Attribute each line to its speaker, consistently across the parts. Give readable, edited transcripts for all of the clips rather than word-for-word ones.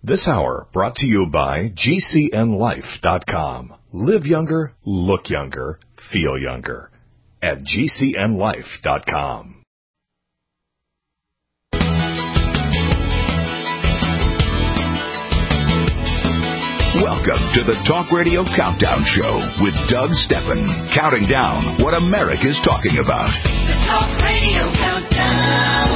Speaker 1: This hour brought to you by GCNLife.com. Live younger, look younger, feel younger at GCNLife.com.
Speaker 2: Welcome to the Talk Radio Countdown Show with Doug Steffen, counting down what America's talking about.
Speaker 3: The Talk Radio Countdown.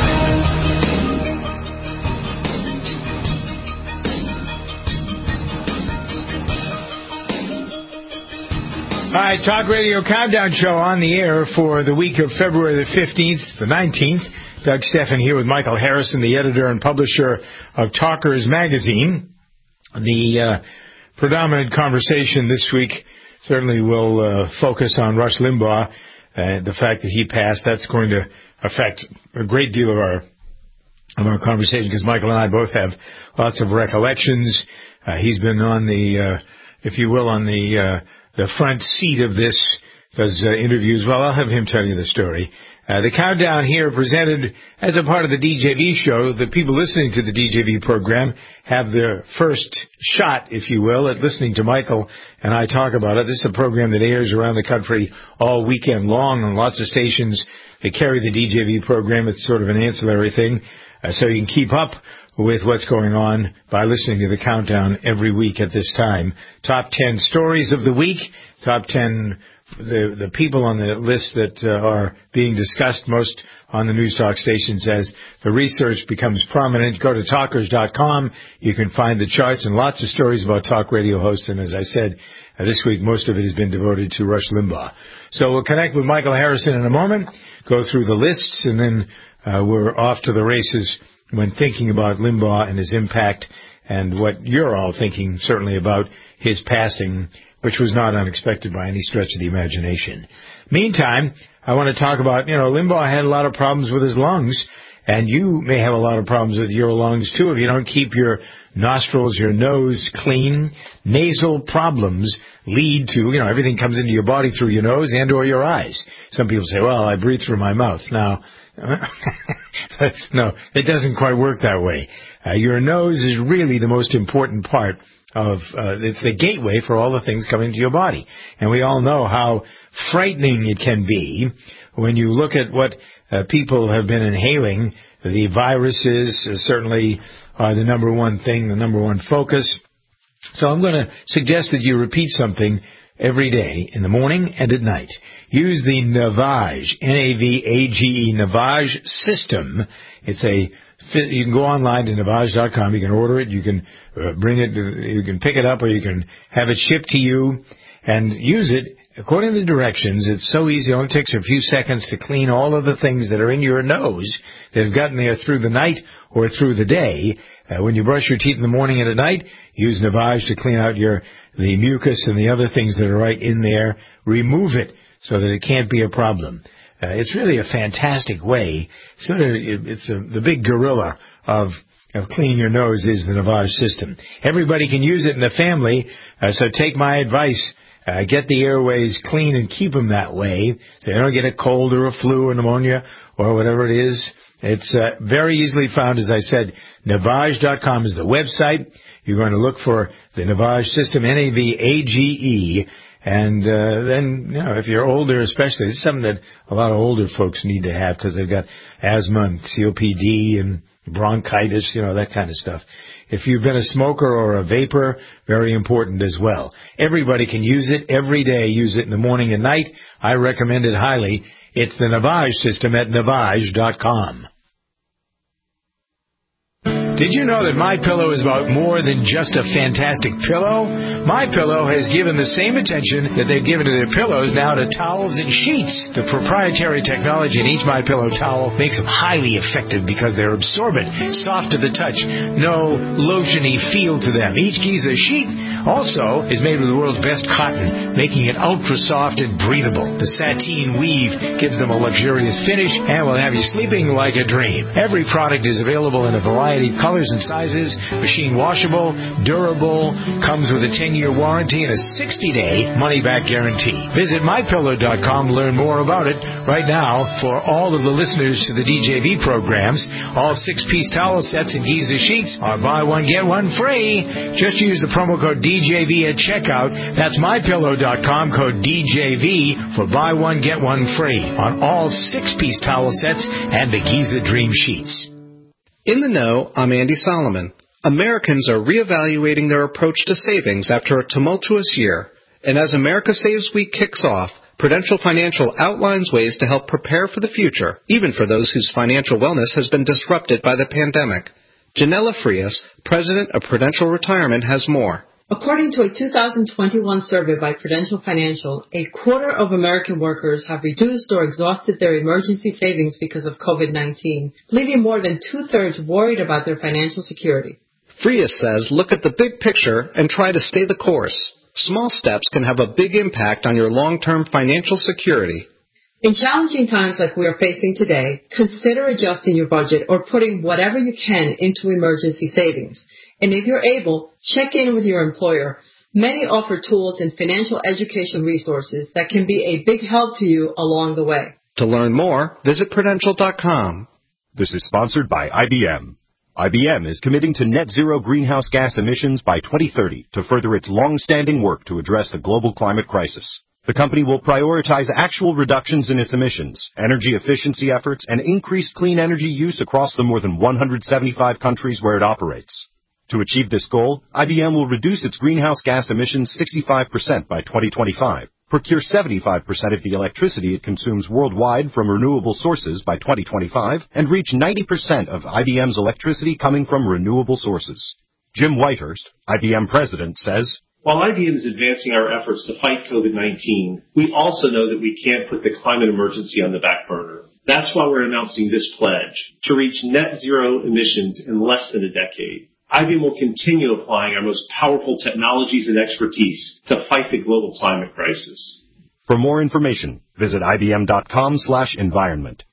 Speaker 4: All right, Talk Radio Countdown Show on the air for the week of February the 15th, the 19th. Doug Steffen here with Michael Harrison, the editor and publisher of Talkers Magazine. The predominant conversation this week certainly will focus on Rush Limbaugh and the fact that he passed. That's going to affect a great deal of our conversation because Michael and I both have lots of recollections. He's been on the, if you will, on the front seat of this, does interviews. Well, I'll have him tell you the story. The countdown here presented as a part of the DJV show. The people listening to the DJV program have the first shot, if you will, at listening to Michael and I talk about it. This is a program that airs around the country all weekend long on lots of stations that carry the DJV program. It's sort of an ancillary thing, so you can keep up with what's going on by listening to the countdown every week at this time. Top 10 stories of the week, top 10 the people on the list that are being discussed most on the news talk stations as the research becomes prominent. Go to talkers.com. You can find the charts and lots of stories about talk radio hosts. And as I said, this week most of it has been devoted to Rush Limbaugh. So we'll connect with Michael Harrison in a moment, go through the lists, and then we're off to the races when thinking about Limbaugh and his impact and what you're all thinking certainly about his passing, which was not unexpected by any stretch of the imagination. Meantime, I want to talk about, Limbaugh had a lot of problems with his lungs, and you may have a lot of problems with your lungs, too, if you don't keep your nostrils, your nose clean. Nasal problems lead to, everything comes into your body through your nose and or your eyes. Some people say, well, I breathe through my mouth. Now, no, it doesn't quite work that way. Your nose is really the most important part of it's the gateway for all the things coming into your body. And we all know how frightening it can be when you look at what people have been inhaling. The viruses certainly are the number one thing, the number one focus. So I'm going to suggest that you repeat something every day, in the morning and at night. Use the Navage, N-A-V-A-G-E, Navage system. You can go online to Navage.com. You can order it. You can bring it. You can pick it up, or you can have it shipped to you and use it according to the directions. It's so easy. It only takes a few seconds to clean all of the things that are in your nose that have gotten there through the night or through the day. When you brush your teeth in the morning and at night, use Navage to clean out the mucus and the other things that are right in there. Remove it so that it can't be a problem. It's really a fantastic way. The big gorilla of cleaning your nose is the Navage system. Everybody can use it in the family, so take my advice. Get the airways clean and keep them that way so you don't get a cold or a flu or pneumonia or whatever it is. It's very easily found, as I said. Navage.com is the website. You're going to look for the Navage system, N-A-V-A-G-E. And then, if you're older especially, it's something that a lot of older folks need to have because they've got asthma and COPD and bronchitis, that kind of stuff. If you've been a smoker or a vapor, very important as well. Everybody can use it every day. Use it in the morning and night. I recommend it highly. It's the Navage system at Navage.com. Did you know that MyPillow is about more than just a fantastic pillow? MyPillow has given the same attention that they've given to their pillows now to towels and sheets. The proprietary technology in each MyPillow towel makes them highly effective because they're absorbent, soft to the touch, no lotiony feel to them. Each Giza sheet also is made with the world's best cotton, making it ultra soft and breathable. The sateen weave gives them a luxurious finish and will have you sleeping like a dream. Every product is available in a variety of colors colors and sizes, machine washable, durable, comes with a 10-year warranty and a 60-day money-back guarantee. Visit MyPillow.com to learn more about it. Right now, for all of the listeners to the DJV programs, all 6-piece towel sets and Giza sheets are buy one, get one free. Just use the promo code DJV at checkout. That's MyPillow.com, code DJV for buy one, get one free on all 6-piece towel sets and the Giza Dream Sheets.
Speaker 5: In the Know, I'm Andy Solomon. Americans are reevaluating their approach to savings after a tumultuous year. And as America Saves Week kicks off, Prudential Financial outlines ways to help prepare for the future, even for those whose financial wellness has been disrupted by the pandemic. Janella Frias, president of Prudential Retirement, has more.
Speaker 6: According to a 2021 survey by Prudential Financial, a quarter of American workers have reduced or exhausted their emergency savings because of COVID-19, leaving more than two-thirds worried about their financial security.
Speaker 5: Frias says, look at the big picture and try to stay the course. Small steps can have a big impact on your long-term financial security.
Speaker 6: In challenging times like we are facing today, consider adjusting your budget or putting whatever you can into emergency savings. And if you're able, check in with your employer. Many offer tools and financial education resources that can be a big help to you along the way.
Speaker 5: To learn more, visit Prudential.com.
Speaker 7: This is sponsored by IBM. IBM is committing to net zero greenhouse gas emissions by 2030 to further its long-standing work to address the global climate crisis. The company will prioritize actual reductions in its emissions, energy efficiency efforts, and increased clean energy use across the more than 175 countries where it operates. To achieve this goal, IBM will reduce its greenhouse gas emissions 65% by 2025, procure 75% of the electricity it consumes worldwide from renewable sources by 2025, and reach 90% of IBM's electricity coming from renewable sources. Jim Whitehurst, IBM president, says,
Speaker 8: while IBM is advancing our efforts to fight COVID-19, we also know that we can't put the climate emergency on the back burner. That's why we're announcing this pledge to reach net zero emissions in less than a decade. IBM will continue applying our most powerful technologies and expertise to fight the global climate crisis.
Speaker 7: For more information, visit IBM.com/environment.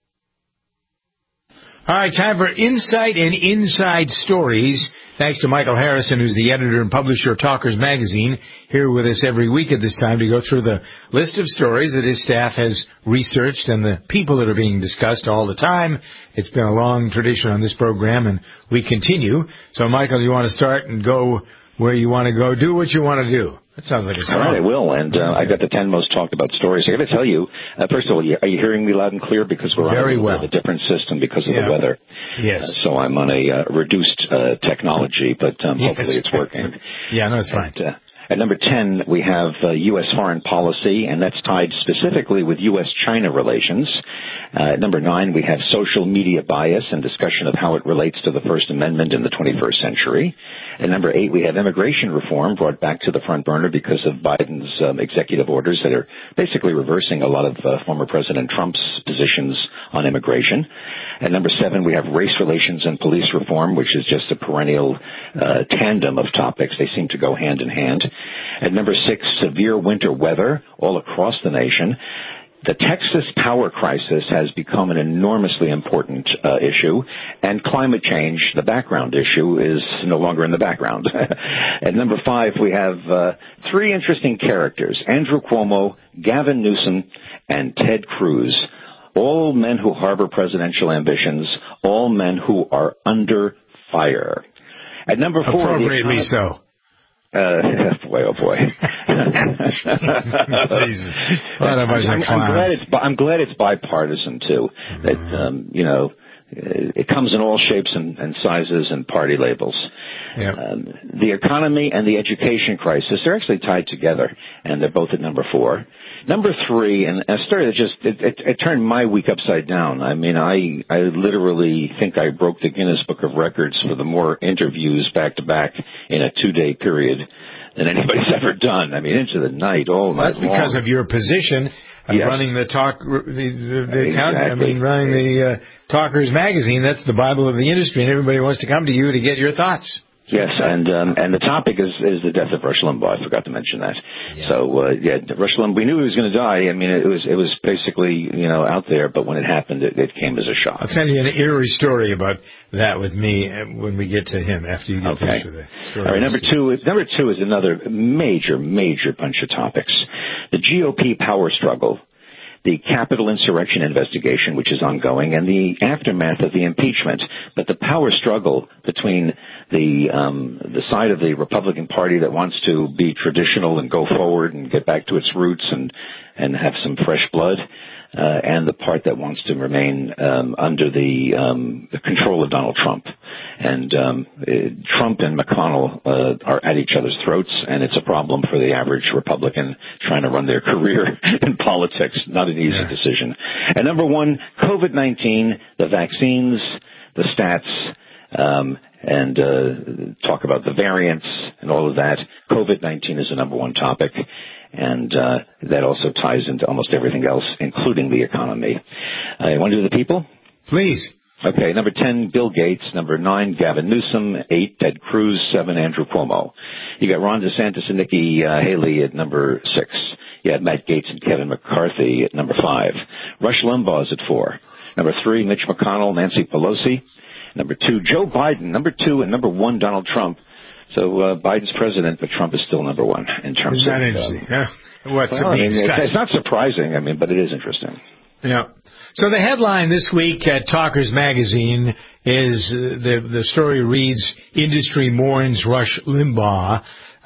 Speaker 4: All right, time for Insight and Inside Stories. Thanks to Michael Harrison, who's the editor and publisher of Talkers Magazine, here with us every week at this time to go through the list of stories that his staff has researched and the people that are being discussed all the time. It's been a long tradition on this program, and we continue. So, Michael, you want to start and go where you want to go? Do what you want to do. That sounds like a song.
Speaker 9: All right, I will. And I got the 10 most talked about stories. I got to tell you, first of all, are you hearing me loud and clear? Because we're on a different system because of the weather.
Speaker 4: Yes.
Speaker 9: So I'm on a reduced technology, but hopefully it's working.
Speaker 4: Yeah, no, it's fine.
Speaker 9: At number 10, we have U.S. foreign policy, and that's tied specifically with U.S.-China relations. At number 9, we have social media bias and discussion of how it relates to the First Amendment in the 21st century. At number 8, we have immigration reform brought back to the front burner because of Biden's executive orders that are basically reversing a lot of former President Trump's positions on immigration. At number 7, we have race relations and police reform, which is just a perennial tandem of topics. They seem to go hand in hand. At number 6, severe winter weather all across the nation. The Texas power crisis has become an enormously important issue, and climate change, the background issue, is no longer in the background. At number 5, we have 3 interesting characters, Andrew Cuomo, Gavin Newsom, and Ted Cruz. All men who harbor presidential ambitions, all men who are under fire. At number 4...
Speaker 4: Appropriately so.
Speaker 9: Boy, oh boy.
Speaker 4: Jesus.
Speaker 9: I'm glad it's bipartisan too. That it comes in all shapes and sizes and party labels.
Speaker 4: Yep.
Speaker 9: The economy and the education crisis are actually tied together, and they're both at number 4. Number 3, and a story that just it turned my week upside down. I mean, I literally think I broke the Guinness Book of Records for the more interviews back to back in a 2-day period than anybody's ever done. I mean, into the night, all night long.
Speaker 4: Because of your position running the running the Talkers Magazine. That's the Bible of the industry, and everybody wants to come to you to get your thoughts.
Speaker 9: Yes, and the topic is the death of Rush Limbaugh. I forgot to mention that. Yeah. So Rush Limbaugh, we knew he was going to die. I mean, it was basically out there, but when it happened, it came as a shock.
Speaker 4: I'll tell you an eerie story about that with me when we get to him after you get finished with the story.
Speaker 9: All right, number two is another major bunch of topics: the GOP power struggle, the Capitol insurrection investigation, which is ongoing, and the aftermath of the impeachment. But the power struggle between the side of the Republican Party that wants to be traditional and go forward and get back to its roots and have some fresh blood, and the part that wants to remain under the control of Donald Trump. And Trump and McConnell are at each other's throats, and it's a problem for the average Republican trying to run their career in politics. Not an easy decision. And number one, COVID-19, the vaccines, the stats, and talk about the variants and all of that. COVID-19 is the number one topic, and that also ties into almost everything else, including the economy. You want to do the people?
Speaker 4: Please.
Speaker 9: Okay, number 10, Bill Gates. Number 9, Gavin Newsom. 8, Ted Cruz. 7, Andrew Cuomo. You got Ron DeSantis and Nikki Haley at number 6. You had Matt Gaetz and Kevin McCarthy at number 5. Rush Limbaugh is at 4. Number 3, Mitch McConnell, Nancy Pelosi. Number 2, Joe Biden. Number 2 and number 1, Donald Trump. So Biden's president, but Trump is still number 1 in terms of...
Speaker 4: Isn't that interesting?
Speaker 9: It's not surprising, but it is interesting.
Speaker 4: Yeah. So the headline this week at Talkers Magazine is the story reads, Industry mourns Rush Limbaugh.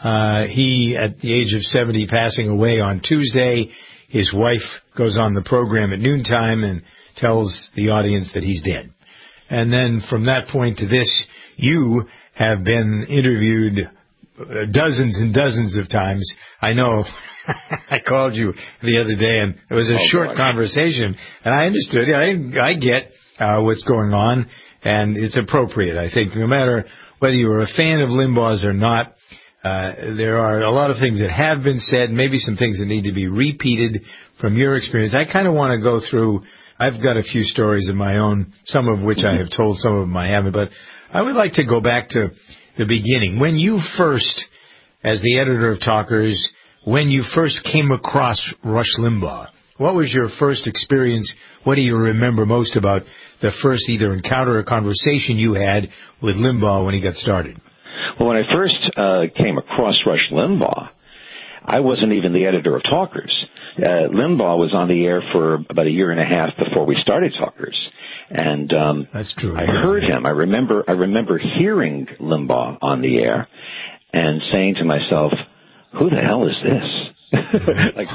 Speaker 4: He, at the age of 70, passing away on Tuesday. His wife goes on the program at noontime and tells the audience that he's dead. And then from that point to this, you have been interviewed dozens and dozens of times. I know I called you the other day, and it was a short conversation, and I understood. I get what's going on, and it's appropriate. I think no matter whether you're a fan of Limbaugh's or not, there are a lot of things that have been said, maybe some things that need to be repeated from your experience. I kind of want to go through. I've got a few stories of my own, some of which I have told, some of them I haven't, but I would like to go back to the beginning. When you first, as the editor of Talkers, when you first came across Rush Limbaugh, what was your first experience? What do you remember most about the first either encounter or conversation you had with Limbaugh when he got started?
Speaker 9: Well, when I first came across Rush Limbaugh, I wasn't even the editor of Talkers. Limbaugh was on the air for about a year and a half before we started Talkers. And
Speaker 4: that's true.
Speaker 9: I heard him. I remember hearing Limbaugh on the air and saying to myself, "Who the hell is this?" Like,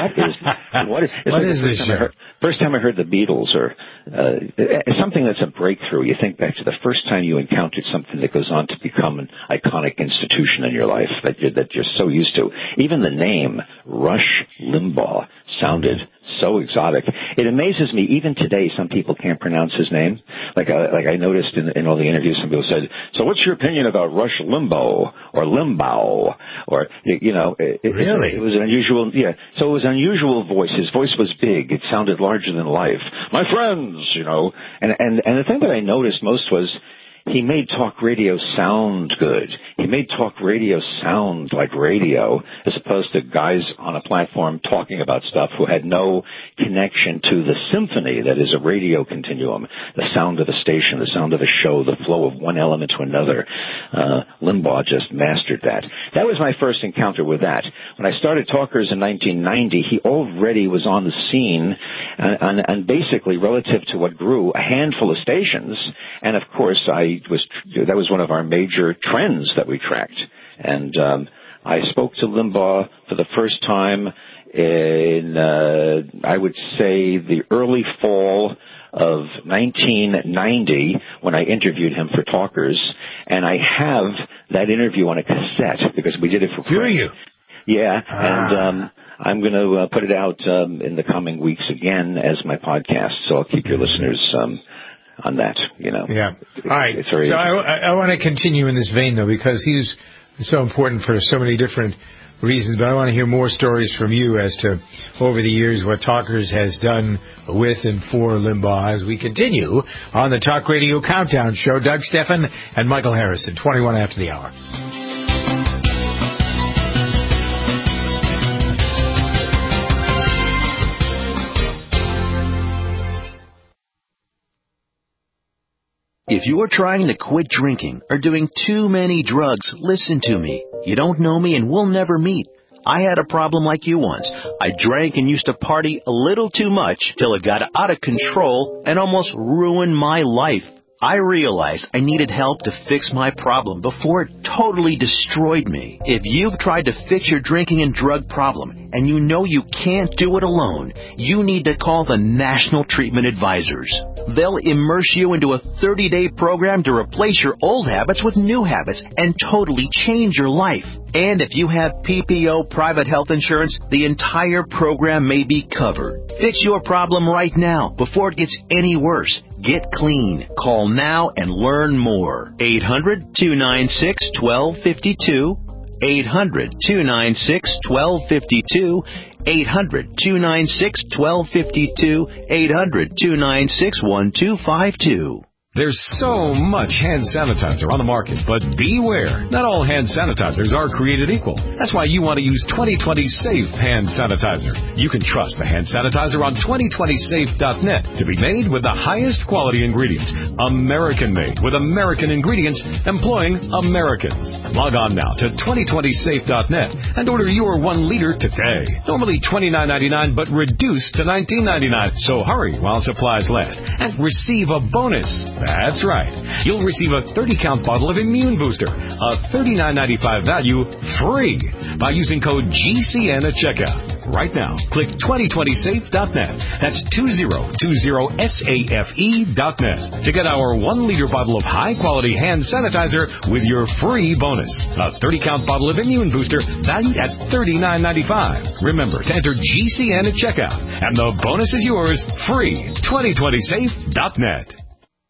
Speaker 9: what is this? First time I heard the Beatles, or something that's a breakthrough. You think back to the first time you encountered something that goes on to become an iconic institution in your life that you're so used to. Even the name Rush Limbaugh sounded so exotic. It amazes me, even today, some people can't pronounce his name. Like I noticed in all the interviews, some people said, "So what's your opinion about Rush Limbaugh or Limbaugh?" Or,
Speaker 4: really?
Speaker 9: It was an unusual, so it was an unusual voice. His voice was big. It sounded larger than life. My friends, and the thing that I noticed most was he made talk radio sound good. He made talk radio sound like radio, as opposed to guys on a platform talking about stuff who had no connection to the symphony that is a radio continuum, the sound of a station, the sound of a show, the flow of one element to another. Limbaugh just mastered that. That was my first encounter with that. When I started Talkers in 1990, he already was on the scene, and basically relative to what grew, a handful of stations, and of course that was one of our major trends that we tracked. And I spoke to Limbaugh for the first time in, I would say, the early fall of 1990 when I interviewed him for Talkers. And I have that interview on a cassette because we did it for free.
Speaker 4: Do you?
Speaker 9: Yeah. And I'm going to put it out in the coming weeks again as my podcast. So I'll keep your listeners on that,
Speaker 4: Yeah. All right. So I want to continue in this vein, though, because he's It's so important for so many different reasons, but I want to hear more stories from you as to, over the years, what Talkers has done with and for Limbaugh as we continue on the Talk Radio Countdown Show. Doug Stephan and Michael Harrison, 21 after the hour.
Speaker 10: If you're trying to quit drinking or doing too many drugs, listen to me. You don't know me and we'll never meet. I had a problem like you once. I drank and used to party a little too much till it got out of control and almost ruined my life. I realized I needed help to fix my problem before it totally destroyed me. If you've tried to fix your drinking and drug problem and you know you can't do it alone, you need to call the National Treatment Advisors. They'll immerse you into a 30-day program to replace your old habits with new habits and totally change your life. And if you have PPO private health insurance, the entire program may be covered. Fix your problem right now before it gets any worse. Get clean. Call now and learn more. 800-296-1252. 800-296-1252. 800-296-1252. 800-296-1252.
Speaker 1: There's so much hand sanitizer on the market, but beware. Not all hand sanitizers are created equal. That's why you want to use 2020 Safe Hand Sanitizer. You can trust the hand sanitizer on 2020safe.net to be made with the highest quality ingredients. American-made with American ingredients, employing Americans. Log on now to 2020safe.net and order your 1 liter today. Normally $29.99, but reduced to $19.99. So hurry while supplies last and receive a bonus. That's right. You'll receive a 30-count bottle of Immune Booster, a $39.95 value, free by using code GCN at checkout. Right now, click 2020safe.net. That's 2020safe.net to get our 1 liter bottle of high-quality hand sanitizer with your free bonus. A 30-count bottle of Immune Booster valued at $39.95. Remember to enter GCN at checkout, and the bonus is yours, free. 2020safe.net.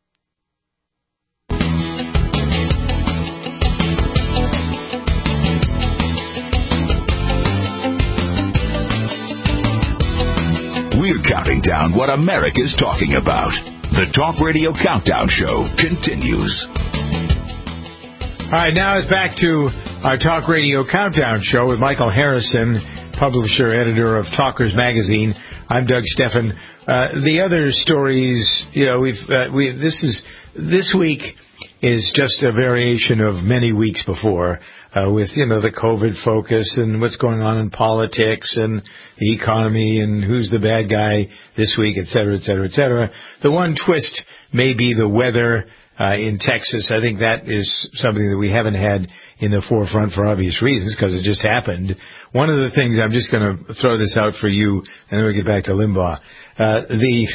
Speaker 2: We're counting down what America's talking about. The Talk Radio Countdown Show continues.
Speaker 4: All right, now it's back to our Talk Radio Countdown Show with Michael Harrison, publisher, editor of Talkers Magazine. I'm Doug Stephan. The other stories, this week is just a variation of many weeks before, with, the COVID focus and what's going on in politics and the economy and who's the bad guy this week, et cetera, et cetera, et cetera. The one twist may be the weather in Texas. I think that is something that we haven't had in the forefront for obvious reasons because it just happened. One of the things, I'm just going to throw this out for you, and then we get back to Limbaugh. I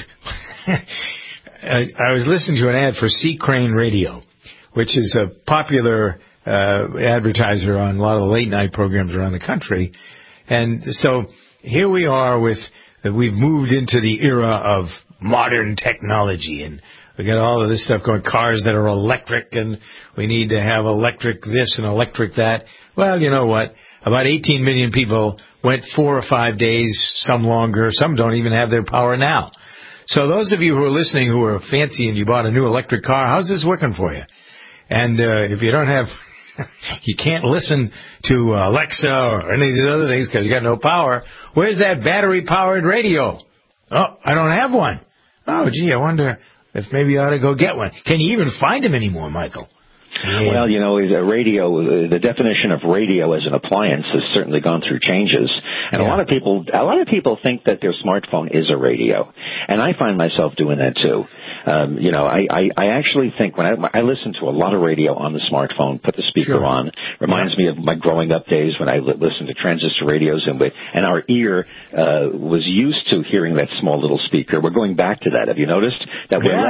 Speaker 4: was listening to an ad for Sea Crane Radio, which is a popular advertiser on a lot of late-night programs around the country. And so here we are we've moved into the era of modern technology, and we got all of this stuff going, cars that are electric, and we need to have electric this and electric that. Well, you know what? About 18 million people went 4 or 5 days, some longer. Some don't even have their power now. So those of you who are listening who are fancy and you bought a new electric car, how's this working for you? And if you don't have, you can't listen to Alexa or any of these other things because you got no power. Where's that battery-powered radio? Oh, I don't have one. Oh, gee, I wonder if maybe you ought to go get one. Can you even find them anymore, Michael? Yeah.
Speaker 9: Well, the radio, the definition of radio as an appliance has certainly gone through changes. And a lot of people think that their smartphone is a radio. And I find myself doing that too. I actually think when I listen to a lot of radio on the smartphone, put the speaker on, reminds me of my growing up days when I listened to transistor radios and our ear was used to hearing that small little speaker. We're going back to that. Have you noticed that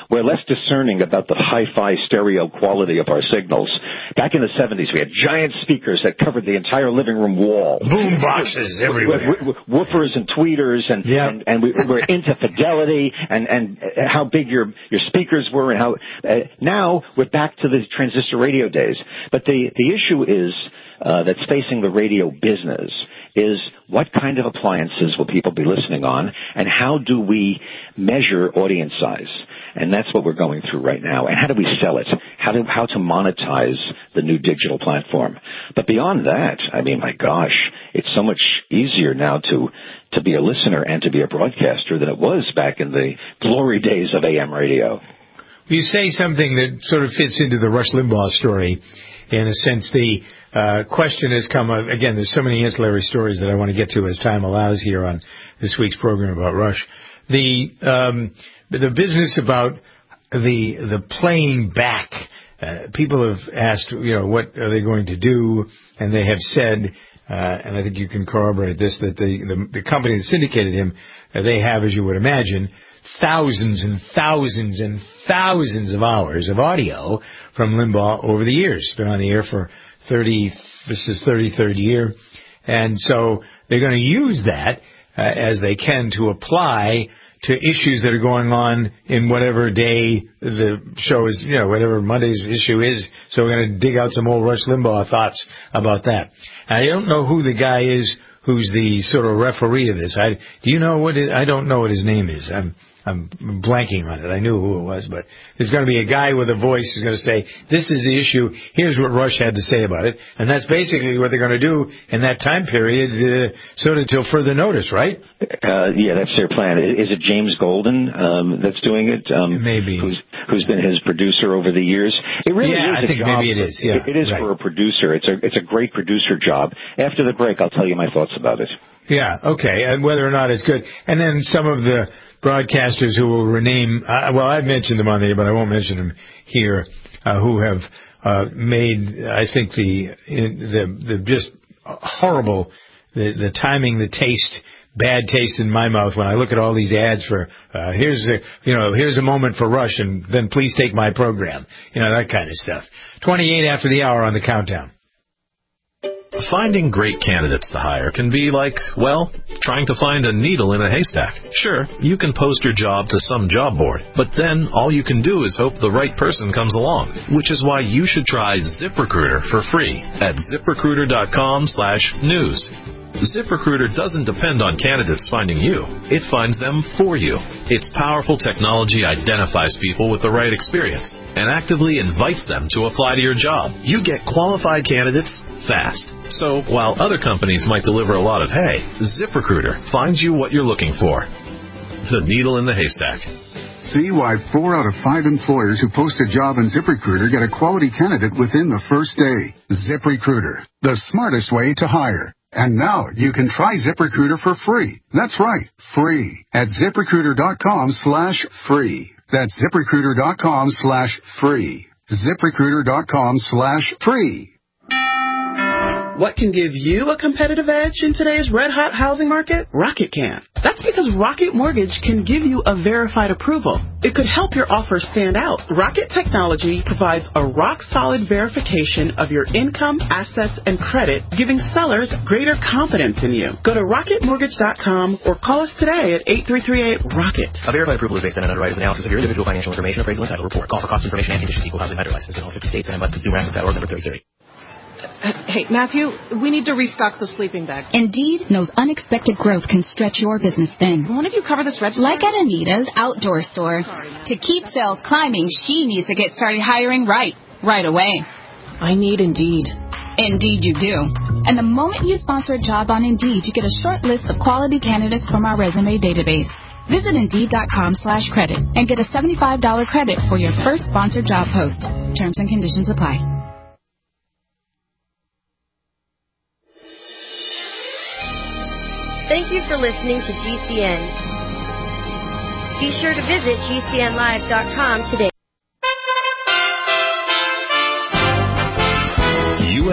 Speaker 9: we're less discerning about the hi-fi stereo quality of our signals. Back in the 70s, we had giant speakers that covered the entire living room wall.
Speaker 4: Boom boxes everywhere.
Speaker 9: With woofers and tweeters, and we were into fidelity and how big your speakers were, and how now we're back to the transistor radio days. But the issue is that's facing the radio business is what kind of appliances will people be listening on, and how do we measure audience size? And that's what we're going through right now. And how do we sell it? How to monetize the new digital platform? But beyond that, I mean, my gosh, it's so much easier now to be a listener and to be a broadcaster than it was back in the glory days of AM radio.
Speaker 4: You say something that sort of fits into the Rush Limbaugh story. In a sense, the question has come up. Again, there's so many ancillary stories that I want to get to as time allows here on this week's program about Rush. The business about the playing back. People have asked, what are they going to do? And they have said, and I think you can corroborate this, that the company that syndicated him, they have, as you would imagine, thousands and thousands and thousands of hours of audio from Limbaugh over the years. Been on the air for this is 33rd year. And so they're going to use that as they can to apply to issues that are going on in whatever day the show is, whatever Monday's issue is. So we're going to dig out some old Rush Limbaugh thoughts about that. I don't know who the guy is who's the sort of referee of this. Do you know what I don't know what his name is. I'm blanking on it. I knew who it was, but there's going to be a guy with a voice who's going to say, this is the issue, here's what Rush had to say about it, and that's basically what they're going to do in that time period, sort of till further notice, right?
Speaker 9: Yeah, that's their plan. Is it James Golden that's doing it?
Speaker 4: Maybe.
Speaker 9: Who's been his producer over the years? It really is
Speaker 4: I think maybe it is. Yeah,
Speaker 9: it is
Speaker 4: right.
Speaker 9: For a producer. It's a great producer job. After the break, I'll tell you my thoughts about it.
Speaker 4: Yeah, okay, and whether or not it's good. And then some of the broadcasters who will rename, I've mentioned them on there, but I won't mention them here, who have made, I think, the just horrible, the timing, the taste, bad taste in my mouth when I look at all these ads for, here's a moment for Rush, and then please take my program. That kind of stuff. 28 after the hour on the countdown.
Speaker 11: Finding great candidates to hire can be like, trying to find a needle in a haystack. Sure, you can post your job to some job board, but then all you can do is hope the right person comes along, which is why you should try ZipRecruiter for free at ZipRecruiter.com/news. ZipRecruiter doesn't depend on candidates finding you. It finds them for you. Its powerful technology identifies people with the right experience and actively invites them to apply to your job. You get qualified candidates fast. So while other companies might deliver a lot of hay, ZipRecruiter finds you what you're looking for. The needle in the haystack.
Speaker 12: See why 4 out of 5 employers who post a job in ZipRecruiter get a quality candidate within the first day. ZipRecruiter, the smartest way to hire. And now you can try ZipRecruiter for free. That's right, free at ZipRecruiter.com/free. That's ZipRecruiter.com/free. ZipRecruiter.com/free.
Speaker 13: What can give you a competitive edge in today's red-hot housing market? Rocket can. That's because Rocket Mortgage can give you a verified approval. It could help your offer stand out. Rocket Technology provides a rock-solid verification of your income, assets, and credit, giving sellers greater confidence in you. Go to RocketMortgage.com or call us today at 8338-ROCKET.
Speaker 14: A verified approval is based on an underwriter's analysis of your individual financial information, appraisal, and title report. Call for cost information and conditions. Equal housing lender license in all 50 states and MLSConsumerAccess.org number 3030.
Speaker 15: Hey, Matthew, we need to restock the sleeping bags.
Speaker 16: Indeed knows unexpected growth can stretch your business thin.
Speaker 15: Why don't you cover this register?
Speaker 16: Like at Anita's Outdoor Store. To keep sales climbing, she needs to get started hiring right away.
Speaker 15: I need Indeed.
Speaker 16: Indeed you do. And the moment you sponsor a job on Indeed, you get a short list of quality candidates from our resume database. Visit Indeed.com/credit and get a $75 credit for your first sponsored job post. Terms and conditions apply.
Speaker 17: Thank you for listening to GCN. Be sure to visit GCNlive.com today.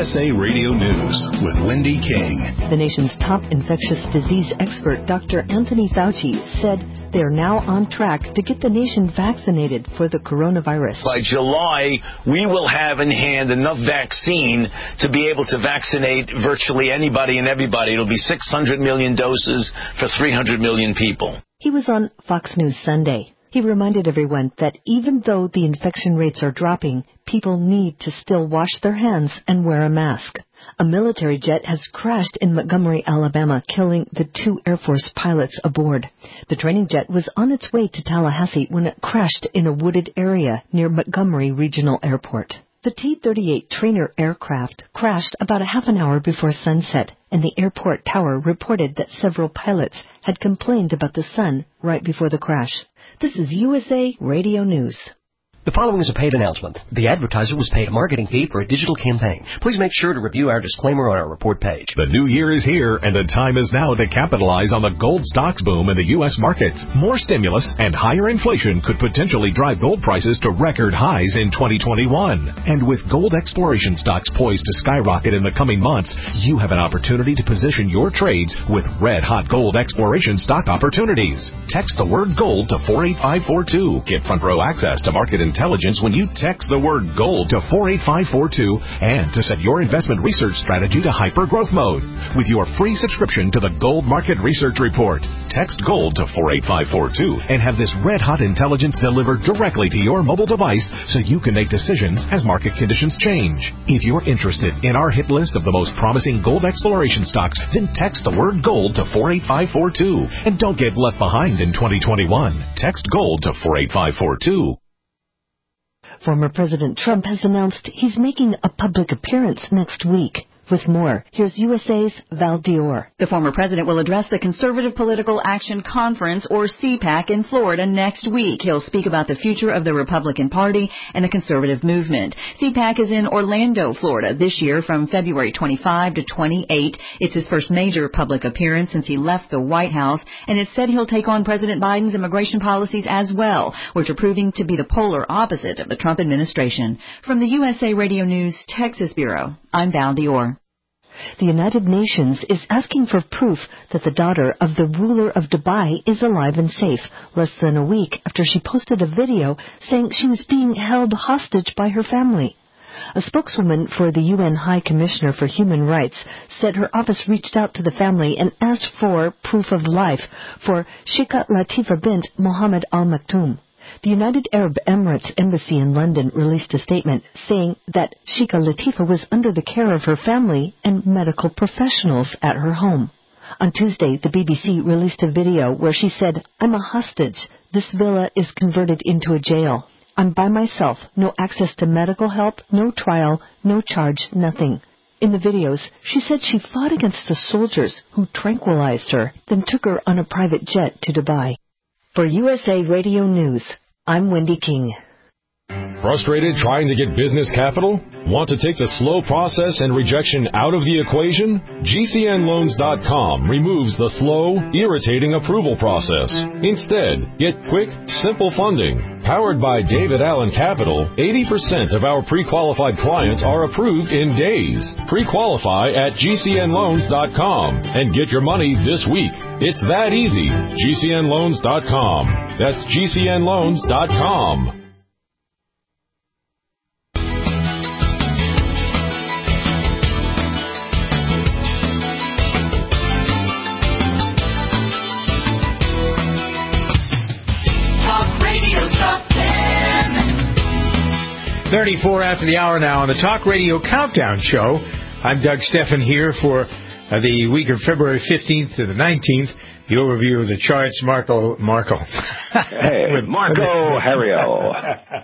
Speaker 2: USA Radio News with Wendy King.
Speaker 18: The nation's top infectious disease expert, Dr. Anthony Fauci, said they are now on track to get the nation vaccinated for the coronavirus.
Speaker 19: By July, we will have in hand enough vaccine to be able to vaccinate virtually anybody and everybody. It'll be 600 million doses for 300 million people.
Speaker 18: He was on Fox News Sunday. He reminded everyone that even though the infection rates are dropping, people need to still wash their hands and wear a mask. A military jet has crashed in Montgomery, Alabama, killing the 2 Air Force pilots aboard. The training jet was on its way to Tallahassee when it crashed in a wooded area near Montgomery Regional Airport. The T-38 trainer aircraft crashed about a half an hour before sunset, and the airport tower reported that several pilots had complained about the sun right before the crash. This is USA Radio News.
Speaker 14: The following is a paid announcement. The advertiser was paid a marketing fee for a digital campaign. Please make sure to review our disclaimer on our report page.
Speaker 1: The new year is here, and the time is now to capitalize on the gold stocks boom in the U.S. markets. More stimulus and higher inflation could potentially drive gold prices to record highs in 2021. And with gold exploration stocks poised to skyrocket in the coming months, you have an opportunity to position your trades with red-hot gold exploration stock opportunities. Text the word gold to 48542. Get front-row access to market intelligence when you text the word gold to 48542 and to set your investment research strategy to hyper-growth mode with your free subscription to the Gold Market Research Report. Text gold to 48542 and have this red-hot intelligence delivered directly to your mobile device so you can make decisions as market conditions change. If you're interested in our hit list of the most promising gold exploration stocks, then text the word gold to 48542 and don't get left behind in 2021. Text gold to 48542.
Speaker 18: Former President Trump has announced he's making a public appearance next week. With more, here's USA's Val Dior.
Speaker 20: The former president will address the Conservative Political Action Conference, or CPAC, in Florida next week. He'll speak about the future of the Republican Party and the conservative movement. CPAC is in Orlando, Florida, this year from February 25 to 28. It's his first major public appearance since he left the White House, and it's said he'll take on President Biden's immigration policies as well, which are proving to be the polar opposite of the Trump administration. From the USA Radio News Texas Bureau, I'm Val Dior.
Speaker 18: The United Nations is asking for proof that the daughter of the ruler of Dubai is alive and safe, less than a week after she posted a video saying she was being held hostage by her family. A spokeswoman for the UN High Commissioner for Human Rights said her office reached out to the family and asked for proof of life for Sheikha Latifa bint Mohammed Al Maktoum. The United Arab Emirates Embassy in London released a statement saying that Sheikha Latifa was under the care of her family and medical professionals at her home. On Tuesday, the BBC released a video where she said, "I'm a hostage. This villa is converted into a jail. I'm by myself, no access to medical help, no trial, no charge, nothing." In the videos, she said she fought against the soldiers who tranquilized her, then took her on a private jet to Dubai. For USA Radio News, I'm Wendy King.
Speaker 21: Frustrated trying to get business capital? Want to take the slow process and rejection out of the equation? GCNLoans.com removes the slow, irritating approval process. Instead, get quick, simple funding. Powered by David Allen Capital, 80% of our pre-qualified clients are approved in days. Pre-qualify at GCNLoans.com and get your money this week. It's that easy. GCNLoans.com. That's GCNLoans.com.
Speaker 3: Talk Radio Top 10.
Speaker 4: 34 after the hour now on the Talk Radio Countdown Show. I'm Doug Steffen here for the week of February 15th to the 19th. The overview of the charts, Marco.
Speaker 9: Hey, Marco Hario.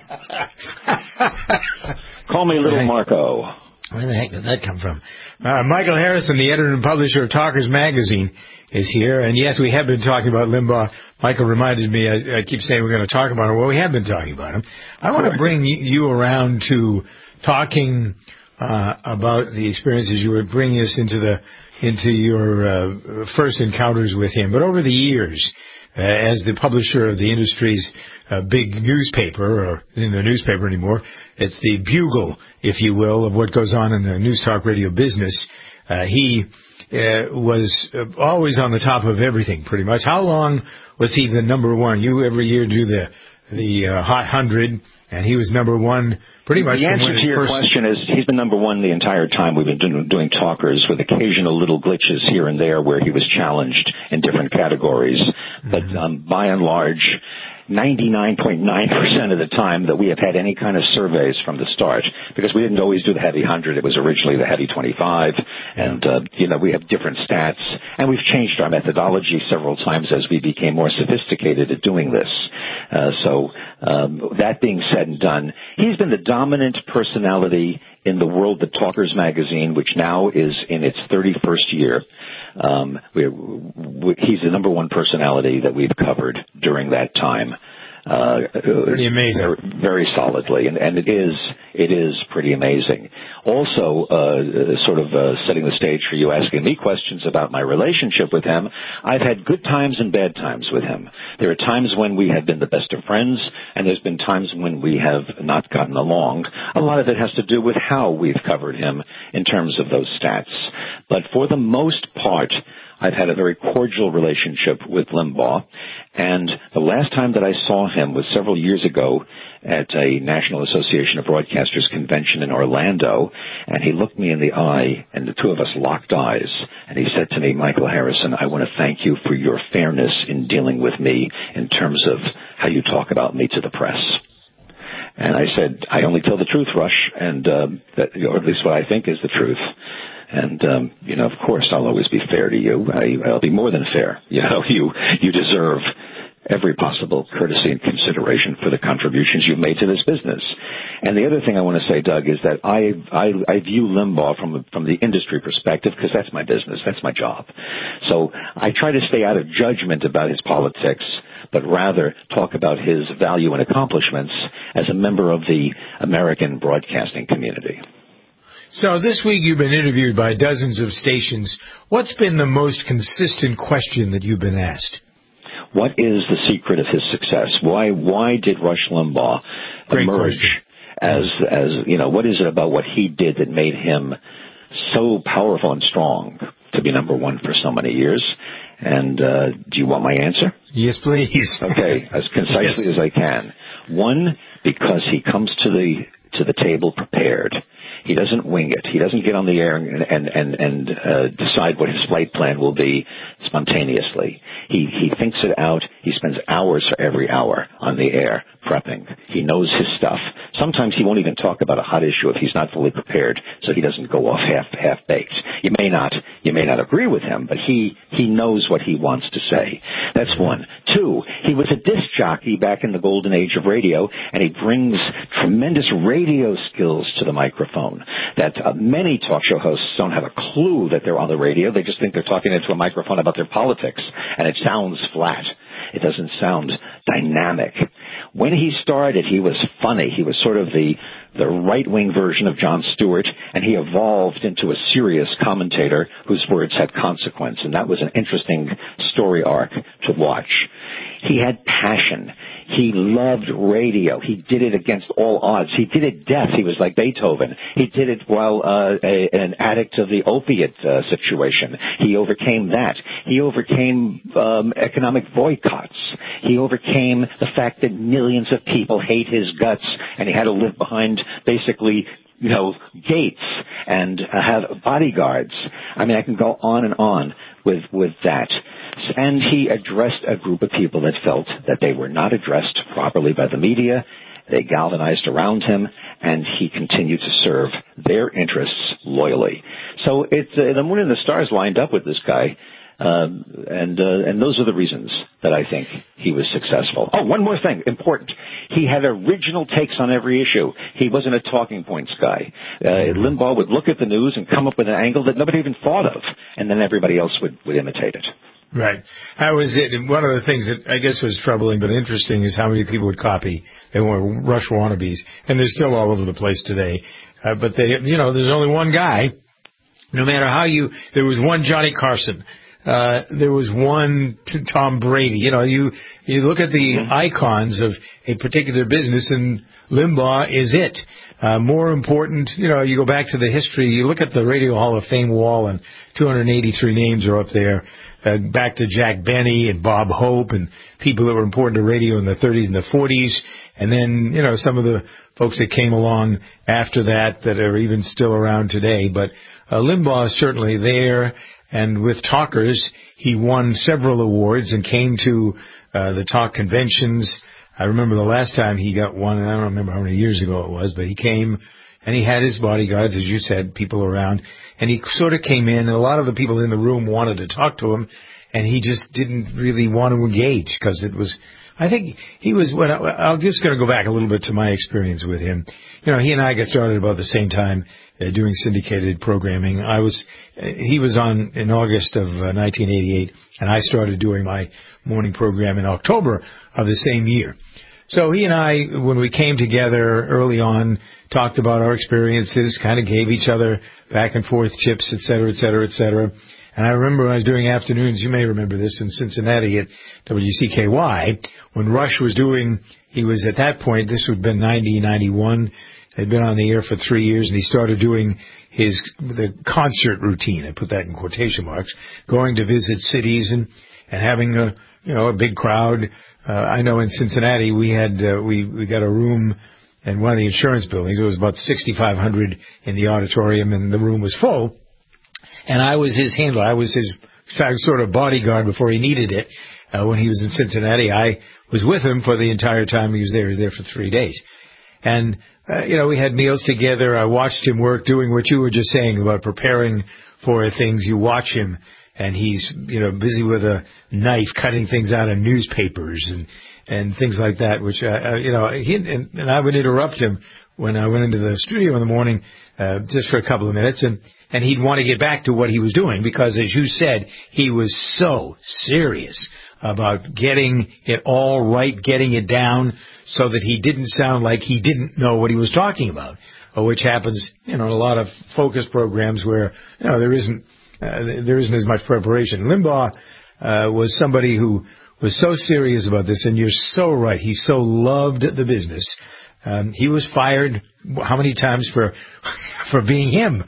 Speaker 9: Call me Little Marco.
Speaker 4: Where the heck did that come from? Michael Harrison, the editor and publisher of Talkers Magazine, is here. And yes, we have been talking about Limbaugh. Michael reminded me, I keep saying we're going to talk about him. Well, we have been talking about him. I want to bring you around to talking about the experiences you were bringing us into your first encounters with him. But over the years, as the publisher of the industry's big newspaper, or in the newspaper anymore. It's the bugle, if you will, of what goes on in the news talk radio business. He was always on the top of everything, pretty much. How long was he the number one? You every year do the Hot 100, and he was number one pretty much.
Speaker 9: The answer to your question is he's been number one the entire time we've been doing talkers, with occasional little glitches here and there where he was challenged in different categories. But by and large, 99.9% of the time that we have had any kind of surveys from the start, because we didn't always do the Heavy 100. It was originally the Heavy 25, and, we have different stats, and we've changed our methodology several times as we became more sophisticated at doing this. That being said and done, he's been the dominant personality in the World of Talkers magazine, which now is in its 31st year. He's the number one personality that we've covered during that time.
Speaker 4: Pretty amazing.
Speaker 9: Very solidly, and it is pretty amazing. Also, setting the stage for you asking me questions about my relationship with him, I've had good times and bad times with him. There are times when we have been the best of friends, and there's been times when we have not gotten along. A lot of it has to do with how we've covered him in terms of those stats. But for the most part, I've had a very cordial relationship with Limbaugh, and the last time that I saw him was several years ago at a National Association of Broadcasters convention in Orlando, and he looked me in the eye, and the two of us locked eyes, and he said to me, "Michael Harrison, I want to thank you for your fairness in dealing with me in terms of how you talk about me to the press." And I said, "I only tell the truth, Rush, and or at least what I think is the truth. And, of course, I'll always be fair to you. I'll be more than fair. You deserve every possible courtesy and consideration for the contributions you've made to this business." And the other thing I want to say, Doug, is that I view Limbaugh from the industry perspective, because that's my business. That's my job. So I try to stay out of judgment about his politics, but rather talk about his value and accomplishments as a member of the American broadcasting community.
Speaker 4: So this week you've been interviewed by dozens of stations. What's been the most consistent question that you've been asked?
Speaker 9: What is the secret of his success? Why did Rush Limbaugh emerge as what is it about what he did that made him so powerful and strong to be number one for so many years? And do you want my answer?
Speaker 4: Yes, please.
Speaker 9: Okay, as concisely as I can. One, because he comes to the table prepared. He doesn't wing it. He doesn't get on the air and decide what his flight plan will be spontaneously. He thinks it out. He spends hours for every hour on the air prepping. He knows his stuff. Sometimes he won't even talk about a hot issue if he's not fully prepared, so he doesn't go off half-baked. You may not agree with him, but he knows what he wants to say. That's one. Two, he was a disc jockey back in the golden age of radio, and he brings tremendous radio skills to the microphone that many talk show hosts don't have a clue that they're on the radio. They just think they're talking into a microphone about their politics, and it sounds flat. It doesn't sound dynamic. When he started, he was funny. He was sort of the right-wing version of Jon Stewart, and he evolved into a serious commentator whose words had consequence, and that was an interesting story arc to watch. He had passion. He loved radio. He did it against all odds. He did it deaf. He was like Beethoven. He did it while an addict of the opiate situation. He overcame that. He overcame economic boycotts. He overcame the fact that millions of people hate his guts, and he had to live behind basically gates and have bodyguards. I mean, I can go on and on with that. And he addressed a group of people that felt that they were not addressed properly by the media. They galvanized around him, and he continued to serve their interests loyally. So the moon and the stars lined up with this guy, and those are the reasons that I think he was successful. Oh, one more thing, important. He had original takes on every issue. He wasn't a talking points guy. Limbaugh would look at the news and come up with an angle that nobody even thought of, and then everybody else would imitate it.
Speaker 4: Right. How was it? One of the things that I guess was troubling but interesting is how many people would copy. They were Rush wannabes, and they're still all over the place today. But there's only one guy. No matter how there was one Johnny Carson. there was one Tom Brady. You know, you look at the icons of a particular business, and Limbaugh is it. More important, you know, you go back to the history, you look at the Radio Hall of Fame wall, and 283 names are up there. Back to Jack Benny and Bob Hope and people that were important to radio in the 30s and the 40s. And then, you know, some of the folks that came along after that are even still around today. But Limbaugh is certainly there. And with Talkers, he won several awards and came to the talk conventions. I remember the last time he got one, and I don't remember how many years ago it was, but he came and he had his bodyguards, as you said, people around, and he sort of came in, and a lot of the people in the room wanted to talk to him, and he just didn't really want to engage because it was, I think he was, I'm just going to go back a little bit to my experience with him. You know, he and I got started about the same time doing syndicated programming. He was on in August of 1988, and I started doing my morning program in October of the same year. So he and I, when we came together early on, talked about our experiences, kind of gave each other back and forth tips, et cetera, et cetera, et cetera. And I remember when I was doing afternoons, you may remember this, in Cincinnati at WCKY, when Rush was doing, he was at that point, this would have been 90, 91, had been on the air for 3 years, and he started doing the concert routine, I put that in quotation marks, going to visit cities and having a big crowd. I know in Cincinnati we had we got a room in one of the insurance buildings. It was about 6,500 in the auditorium, and the room was full. And I was his handler. I was his sort of bodyguard before he needed it. When he was in Cincinnati, I was with him for the entire time he was there. He was there for 3 days. And, we had meals together. I watched him work, doing what you were just saying about preparing for things. You watch him, and he's, busy with a knife cutting things out of newspapers and things like that, which, and I would interrupt him when I went into the studio in the morning, just for a couple of minutes, and he'd want to get back to what he was doing because, as you said, he was so serious about getting it all right, getting it down so that he didn't sound like he didn't know what he was talking about, which happens, in a lot of focus programs where, there isn't as much preparation. Limbaugh was somebody who was so serious about this, and you're so right. He so loved the business. He was fired how many times for being him?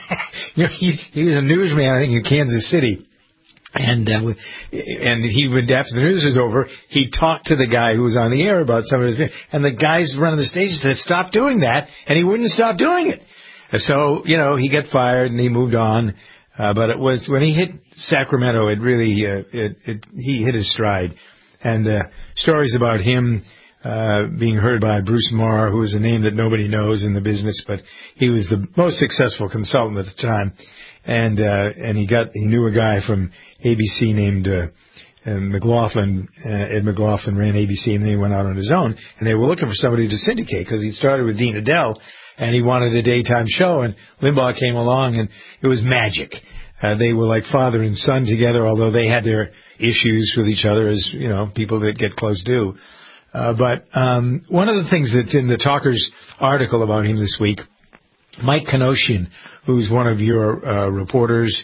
Speaker 4: He was a newsman, I think, in Kansas City. And he would, after the news was over, he'd talk to the guy who was on the air about some of his, and the guys running the station said, "Stop doing that," and he wouldn't stop doing it. So, he got fired and he moved on. But it was when he hit Sacramento, it really, he hit his stride. And stories about him being heard by Bruce Marr, who was a name that nobody knows in the business, but he was the most successful consultant at the time. And he knew a guy from ABC named McLaughlin. Ed McLaughlin ran ABC, and then he went out on his own. And they were looking for somebody to syndicate because he started with Dean Adele, and he wanted a daytime show. And Limbaugh came along, and it was magic. They were like father and son together, although they had their issues with each other, as people that get close do. But one of the things that's in the Talkers article about him this week, Mike Kenoshian, who's one of your reporters,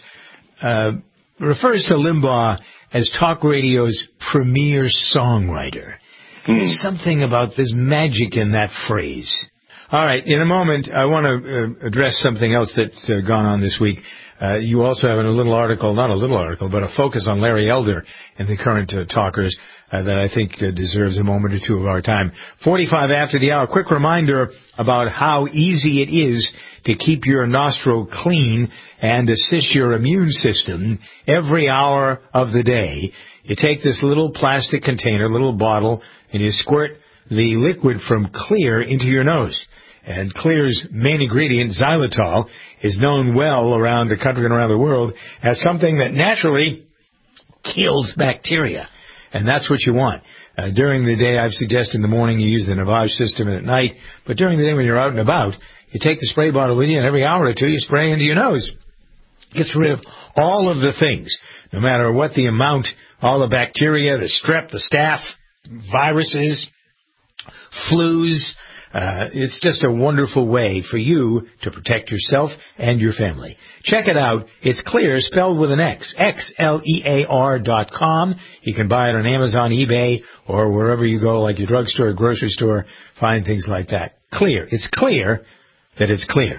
Speaker 4: refers to Limbaugh as talk radio's premier songwriter. There's something about this magic in that phrase. All right, in a moment, I want to address something else that's gone on this week. You also have a little article, not a little article, but a focus on Larry Elder in the current Talkers that I think deserves a moment or two of our time. 45 after the hour. Quick reminder about how easy it is to keep your nostril clean and assist your immune system every hour of the day. You take this little plastic container, little bottle, and you squirt the liquid from Clear into your nose. And Clear's main ingredient, xylitol, is known well around the country and around the world as something that naturally kills bacteria. And that's what you want. During the day, I've suggested in the morning you use the Navage system, and at night. But during the day when you're out and about, you take the spray bottle with you, and every hour or two you spray into your nose. Gets rid of all of the things, no matter what the amount, all the bacteria, the strep, the staph, viruses, flus, It's just a wonderful way for you to protect yourself and your family. Check it out. It's Xlear, spelled with an X, XLEAR.com. You can buy it on Amazon, eBay, or wherever you go, like your drugstore, grocery store, find things like that. Xlear. It's clear that it's clear.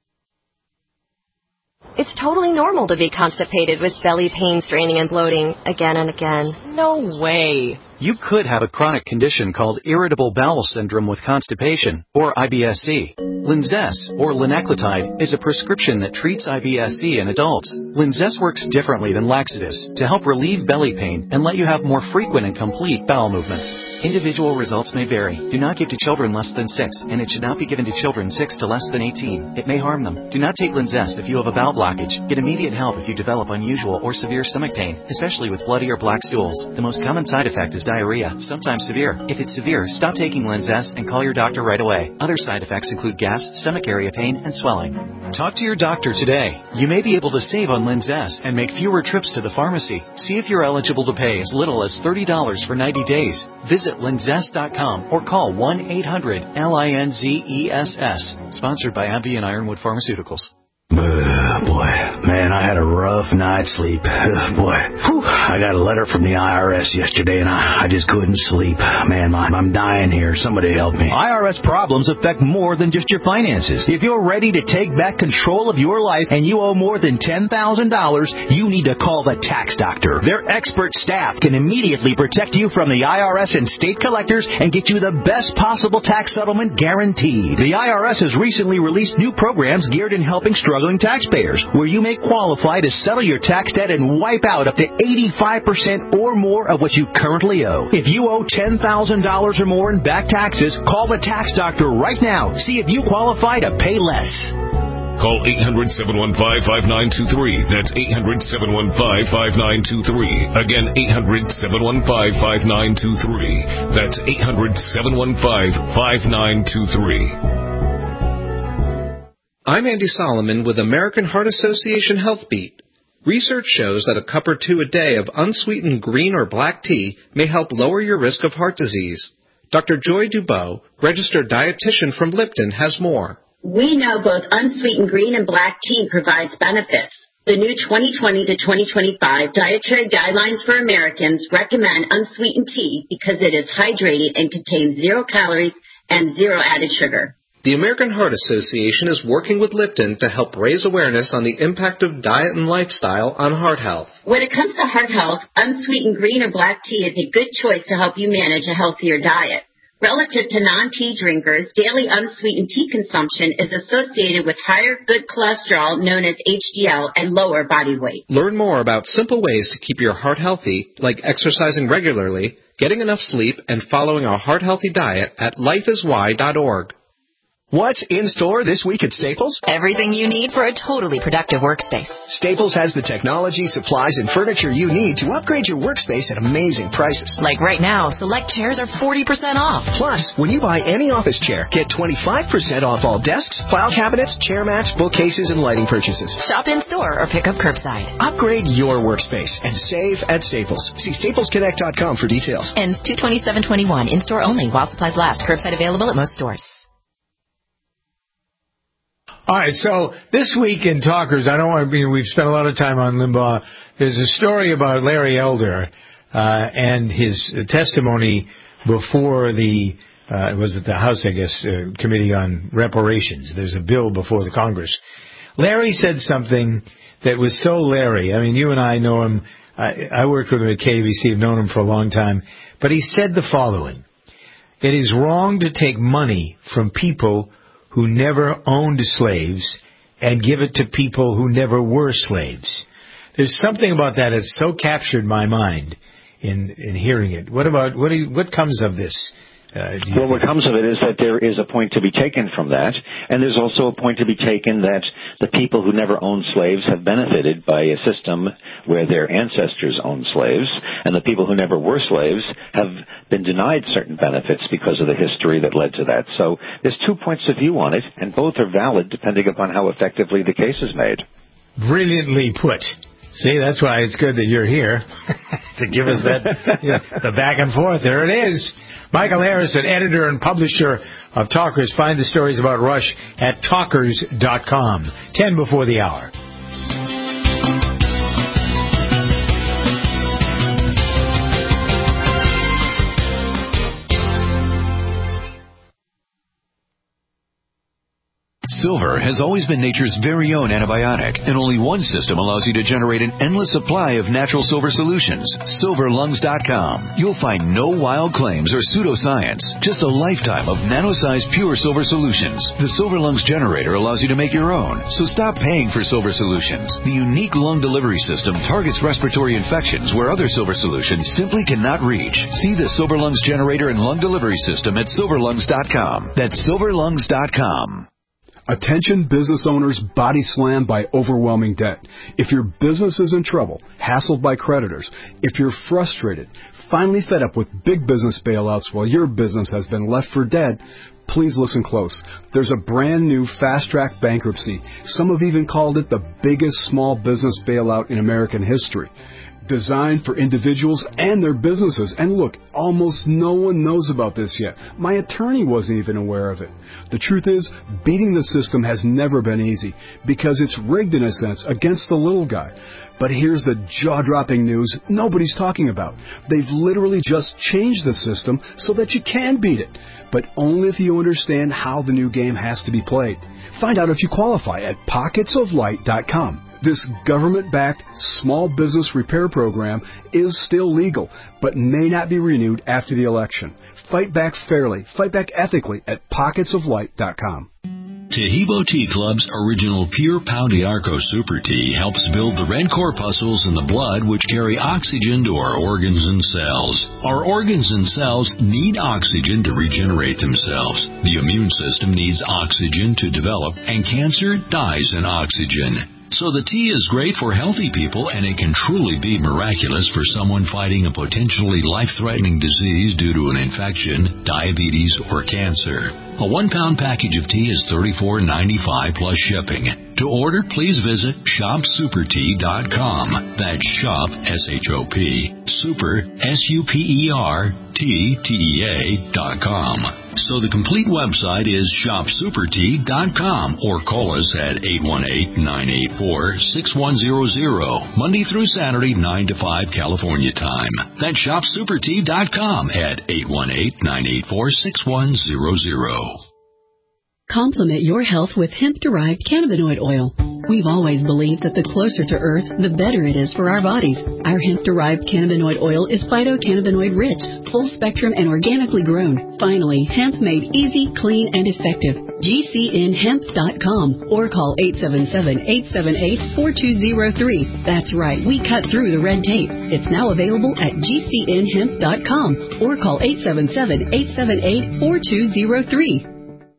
Speaker 17: It's totally normal to be constipated with belly pain, straining, and bloating again and again.
Speaker 6: No way. You could have a chronic condition called irritable bowel syndrome with constipation, or IBS-C. Linzess, or linaclotide, is a prescription that treats IBS-C in adults. Linzess works differently than laxatives to help relieve belly pain and let you have more frequent and complete bowel movements. Individual results may vary. Do not give to children less than 6, and it should not be given to children 6 to less than 18. It may harm them. Do not take Linzess if you have a bowel blockage. Get immediate help if you develop unusual or severe stomach pain, especially with bloody or black stools. The most common side effect is diarrhea, sometimes severe. If it's severe, stop taking Linzess and call your doctor right away. Other side effects include gas, stomach area pain, and swelling. Talk to your doctor today. You may be able to save on Linzess and make fewer trips to the pharmacy. See if you're eligible to pay as little as $30 for 90 days. Visit Linzess.com or call 1-800-LINZESS. Sponsored by AbbVie and Ironwood Pharmaceuticals.
Speaker 22: Boy, man, I had a rough night's sleep. Boy, I got a letter from the IRS yesterday, and I just couldn't sleep. Man, I'm dying here. Somebody help me.
Speaker 10: IRS problems affect more than just your finances. If you're ready to take back control of your life and you owe more than $10,000, you need to call the Tax Doctor. Their expert staff can immediately protect you from the IRS and state collectors and get you the best possible tax settlement guaranteed. The IRS has recently released new programs geared in helping struggling taxpayers, where you may qualify to settle your tax debt and wipe out up to 85% or more of what you currently owe. If you owe $10,000 or more in back taxes, call the Tax Doctor right now. See if you qualify to pay less.
Speaker 21: Call 800-715-5923. That's 800-715-5923. Again, 800-715-5923. That's 800-715-5923.
Speaker 5: I'm Andy Solomon with American Heart Association Health Beat. Research shows that a cup or two a day of unsweetened green or black tea may help lower your risk of heart disease. Dr. Joy Dubow, registered dietitian from Lipton, has more.
Speaker 23: We know both unsweetened green and black tea provides benefits. The new 2020 to 2025 Dietary Guidelines for Americans recommend unsweetened tea because it is hydrated and contains 0 calories and 0 added sugar.
Speaker 5: The American Heart Association is working with Lipton to help raise awareness on the impact of diet and lifestyle on heart health.
Speaker 23: When it comes to heart health, unsweetened green or black tea is a good choice to help you manage a healthier diet. Relative to non-tea drinkers, daily unsweetened tea consumption is associated with higher good cholesterol known as HDL and lower body weight.
Speaker 5: Learn more about simple ways to keep your heart healthy, like exercising regularly, getting enough sleep, and following a heart-healthy diet at lifeiswhy.org.
Speaker 10: What's in store this week at Staples?
Speaker 24: Everything you need for a totally productive workspace.
Speaker 10: Staples has the technology, supplies, and furniture you need to upgrade your workspace at amazing prices.
Speaker 24: Like right now, select chairs are 40% off.
Speaker 10: Plus, when you buy any office chair, get 25% off all desks, file cabinets, chair mats, bookcases, and lighting purchases.
Speaker 24: Shop in-store or pick up curbside.
Speaker 10: Upgrade your workspace and save at Staples. See staplesconnect.com for details.
Speaker 24: Ends 2/27/21. In-store only while supplies last. Curbside available at most stores.
Speaker 4: All right, so this week in Talkers, we've spent a lot of time on Limbaugh. There's a story about Larry Elder and his testimony before the House, I guess, Committee on Reparations. There's a bill before the Congress. Larry said something that was so Larry. I mean, you and I know him. I worked with him at KBC. I've known him for a long time. But he said the following: "It is wrong to take money from people who never owned slaves and give it to people who never were slaves." There's something about that that's so captured my mind in hearing it. What comes of this?
Speaker 9: Well, what comes of it is that there is a point to be taken from that, and there's also a point to be taken that the people who never owned slaves have benefited by a system where their ancestors owned slaves, and the people who never were slaves have been denied certain benefits because of the history that led to that. So there's 2 points of view on it, and both are valid depending upon how effectively the case is made.
Speaker 4: Brilliantly put. See, that's why it's good that you're here to give us that, the back and forth. There it is. Michael Harrison, editor and publisher of Talkers. Find the stories about Rush at talkers.com. 10 before the hour.
Speaker 1: Silver has always been nature's very own antibiotic, and only one system allows you to generate an endless supply of natural silver solutions. SilverLungs.com. You'll find no wild claims or pseudoscience, just a lifetime of nano-sized pure silver solutions. The Silver Lungs generator allows you to make your own, so stop paying for silver solutions. The unique lung delivery system targets respiratory infections where other silver solutions simply cannot reach. See the Silver Lungs generator and lung delivery system at SilverLungs.com. That's SilverLungs.com.
Speaker 7: Attention business owners body slammed by overwhelming debt. If your business is in trouble, hassled by creditors, if you're frustrated, finally fed up with big business bailouts while your business has been left for dead, please listen close. There's a brand new fast-track bankruptcy. Some have even called it the biggest small business bailout in American history. Designed for individuals and their businesses. And look, almost no one knows about this yet. My attorney wasn't even aware of it. The truth is, beating the system has never been easy because it's rigged in a sense against the little guy. But here's the jaw-dropping news nobody's talking about. They've literally just changed the system so that you can beat it, but only if you understand how the new game has to be played. Find out if you qualify at pocketsoflight.com. This government-backed small business repair program is still legal, but may not be renewed after the election. Fight back fairly, fight back ethically at pocketsoflight.com.
Speaker 8: Tahibo Tea Club's original Pure Pau d'Arco Super Tea helps build the red corpuscles in the blood which carry oxygen to our organs and cells. Our organs and cells need oxygen to regenerate themselves. The immune system needs oxygen to develop, and cancer dies in oxygen. So the tea is great for healthy people, and it can truly be miraculous for someone fighting a potentially life-threatening disease due to an infection, diabetes, or cancer. A 1-pound package of tea is $34.95 plus shipping. To order, please visit shopsupertea.com. That's shop, S-H-O-P, super, S-U-P-E-R-T-T-E-A.com. So the complete website is shopsupertea.com or call us at 818-984-6100, Monday through Saturday, 9 to 5 California time. That's shopsupertea.com at 818-984-6100.
Speaker 11: Complement your health with hemp-derived cannabinoid oil. We've always believed that the closer to Earth, the better it is for our bodies. Our hemp-derived cannabinoid oil is phytocannabinoid-rich, full-spectrum, and organically grown. Finally, hemp made easy, clean, and effective. GCNhemp.com or call 877-878-4203. That's right, we cut through the red tape. It's now available at GCNhemp.com or call 877-878-4203.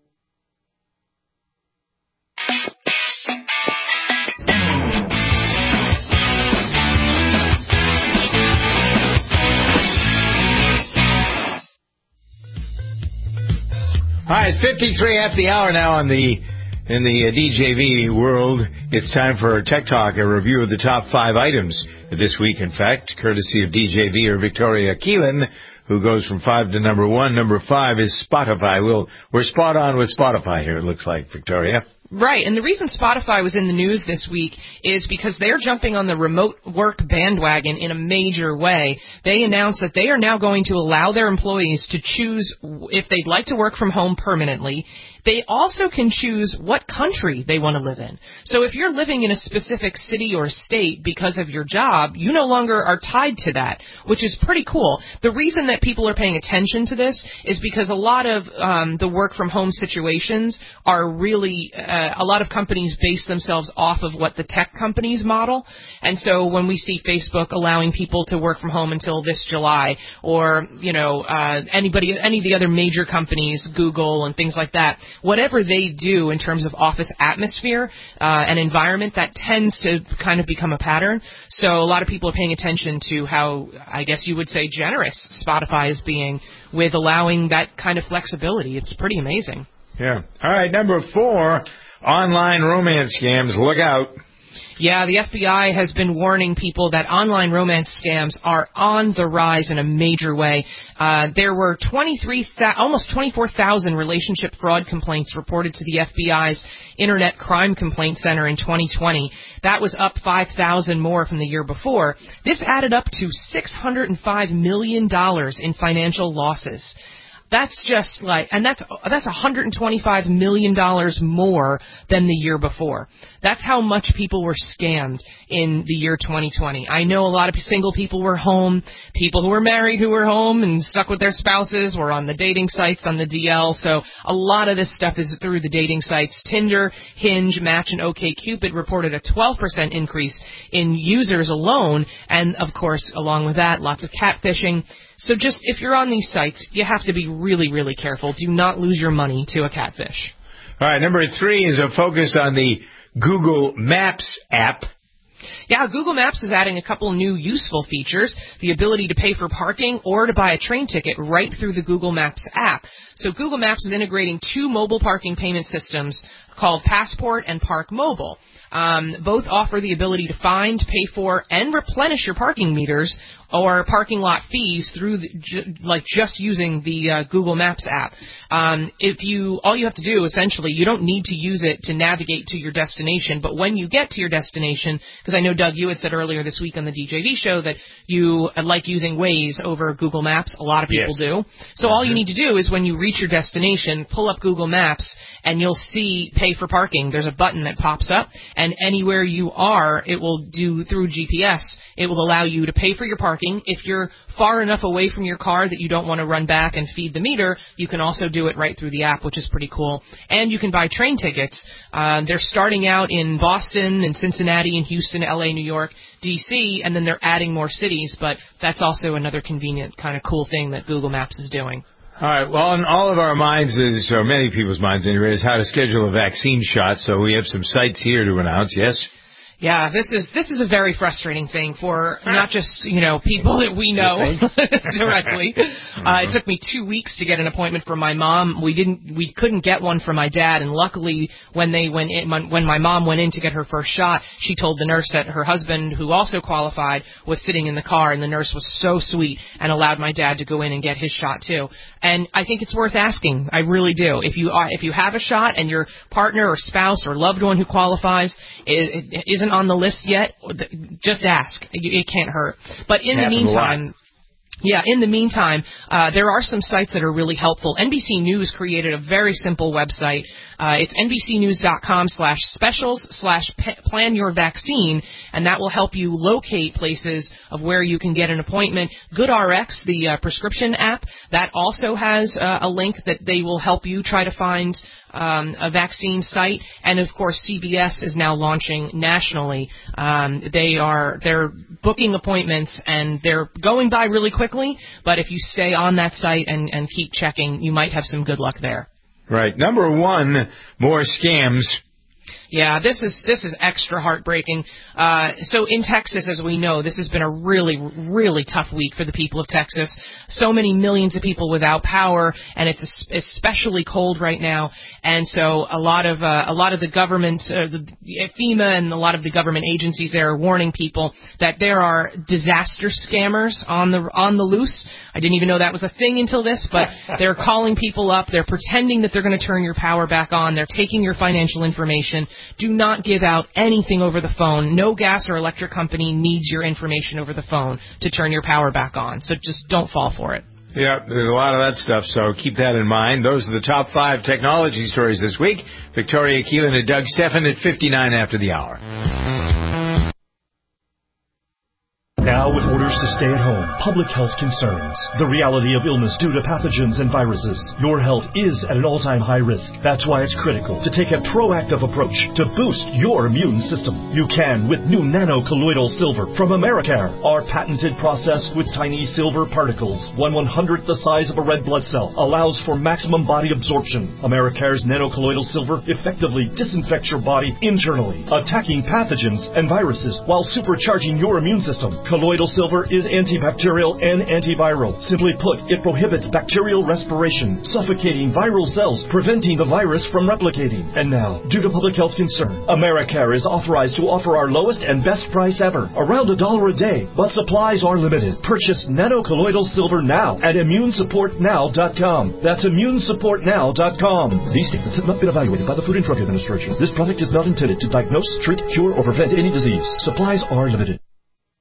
Speaker 4: Hi, it's 53 after the hour now in the DJV world. It's time for Tech Talk, a review of the top 5 items this week, in fact, courtesy of DJV or Victoria Keelan, who goes from 5 to number 1. Number 5 is Spotify. We're spot on with Spotify here, it looks like, Victoria.
Speaker 15: Right, and the reason Spotify was in the news this week is because they're jumping on the remote work bandwagon in a major way. They announced that they are now going to allow their employees to choose if they'd like to work from home permanently. They also can choose what country they want to live in. So if you're living in a specific city or state because of your job, you no longer are tied to that, which is pretty cool. The reason that people are paying attention to this is because a lot of the work from home situations are really, a lot of companies base themselves off of what the tech companies model. And so when we see Facebook allowing people to work from home until this July, or, any of the other major companies, Google and things like that, whatever they do in terms of office atmosphere and environment, that tends to kind of become a pattern. So a lot of people are paying attention to how, I guess you would say, generous Spotify is being with allowing that kind of flexibility. It's pretty amazing.
Speaker 4: Yeah. All right, number 4, online romance scams. Look out.
Speaker 15: Yeah, the FBI has been warning people that online romance scams are on the rise in a major way. There were almost 24,000 relationship fraud complaints reported to the FBI's Internet Crime Complaint Center in 2020. That was up 5,000 more from the year before. This added up to $605 million in financial losses. That's just and that's $125 million more than the year before. That's how much people were scammed in the year 2020. I know a lot of single people were home, people who were married who were home and stuck with their spouses were on the dating sites on the DL. So a lot of this stuff is through the dating sites. Tinder, Hinge, Match, and OkCupid reported a 12% increase in users alone. And of course, along with that, lots of catfishing. So just, if you're on these sites, you have to be really, really careful. Do not lose your money to a catfish.
Speaker 4: All right, number 3 is a focus on the Google Maps app.
Speaker 15: Yeah, Google Maps is adding a couple new useful features, the ability to pay for parking or to buy a train ticket right through the Google Maps app. So Google Maps is integrating 2 mobile parking payment systems called Passport and Park Mobile. Both offer the ability to find, pay for, and replenish your parking meters or parking lot fees through just using the Google Maps app. All you have to do, essentially, you don't need to use it to navigate to your destination, but when you get to your destination, because I know, Doug, you had said earlier this week on the DJV show that you like using Waze over Google Maps. A lot of people do. So all you need to do is when you reach your destination, pull up Google Maps, and you'll see pay for parking. There's a button that pops up, and anywhere you are, it will do through GPS. It will allow you to pay for your parking. If you're far enough away from your car that you don't want to run back and feed the meter, you can also do it right through the app, which is pretty cool. And you can buy train tickets. They're starting out in Boston and Cincinnati and Houston, LA, New York, DC, and then they're adding more cities, but that's also another convenient kind of cool thing that Google Maps is doing.
Speaker 4: All right. Well, in all of our minds or many people's minds anyway, is how to schedule a vaccine shot. So we have some sites here to announce. Yes?
Speaker 15: Yeah, this is a very frustrating thing for not just, people that we know directly. It took me 2 weeks to get an appointment for my mom. We couldn't get one for my dad, and luckily when my mom went in to get her first shot, she told the nurse that her husband, who also qualified, was sitting in the car, and the nurse was so sweet and allowed my dad to go in and get his shot too. And I think it's worth asking. I really do. If you have a shot and your partner or spouse or loved one who qualifies isn't on the list yet, just ask. It can't hurt. But in the meantime, there are some sites that are really helpful. NBC News created a very simple website. It's NBCnews.com/specials/plan-your-vaccine, and that will help you locate places of where you can get an appointment. GoodRx, the prescription app, that also has a link that they will help you try to find a vaccine site. And of course, CBS is now launching nationally. They're booking appointments, and they're going by really quickly, but if you stay on that site and keep checking, you might have some good luck there.
Speaker 4: Right. Number 1, more scams.
Speaker 15: Yeah, this is extra heartbreaking. So in Texas, as we know, this has been a really, really tough week for the people of Texas. So many millions of people without power, and it's especially cold right now. And so a lot of the government, FEMA, and a lot of the government agencies there are warning people that there are disaster scammers on the loose. I didn't even know that was a thing until this, but they're calling people up. They're pretending that they're going to turn your power back on. They're taking your financial information. Do not give out anything over the phone. No gas or electric company needs your information over the phone to turn your power back on. So just don't fall for it.
Speaker 4: Yeah, there's a lot of that stuff, so keep that in mind. Those are the top 5 technology stories this week. Victoria Keelan and Doug Stephan at 59 after the hour.
Speaker 2: Now, with orders to stay at home, public health concerns, the reality of illness due to pathogens and viruses, your health is at an all-time high risk. That's why it's critical to take a proactive approach to boost your immune system. You can with new nano-colloidal silver from Americare. Our patented process with tiny silver particles, 1/100th the size of a red blood cell, allows for maximum body absorption. Americare's nano-colloidal silver effectively disinfects your body internally, attacking pathogens and viruses while supercharging your immune system. Colloidal silver Amplicare is antibacterial and antiviral. Simply put, it prohibits bacterial respiration, suffocating viral cells, preventing the virus from replicating. And now, due to public health concern, Americare is authorized to offer our lowest and best price ever, around $1 a day, but supplies are limited. Purchase nanocolloidal silver now at immunesupportnow.com. That's immunesupportnow.com. These statements have not been evaluated by the Food and Drug Administration. This product is not intended to diagnose, treat, cure, or prevent any disease. Supplies are limited.